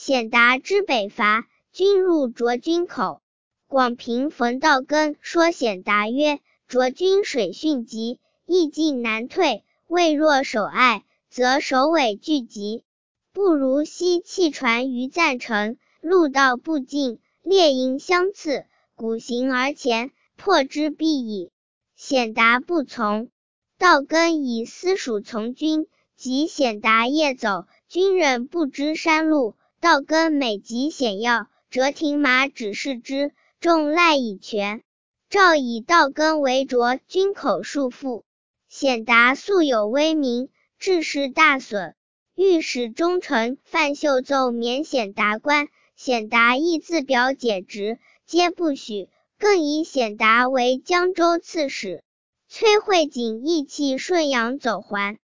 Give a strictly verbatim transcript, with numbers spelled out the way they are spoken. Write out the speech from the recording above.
显达之北伐，军入卓军口。广平冯道根说显达曰：卓军水迅急，易进难退，未若守隘，则首尾俱急。不如西弃船于赞城，路道不尽，列营相次，鼓行而前，破之必矣。显达不从。道根以私属从军，及显达夜走，军人不知山路。道根每及险要，折停马指示之，众赖以全。诏以道根为涿军口戍父。显达素有威名，志士大损。御史中丞范秀奏免显达官，显达亦自表解职，皆不许，更以显达为江州刺史。崔慧景意弃顺阳走还。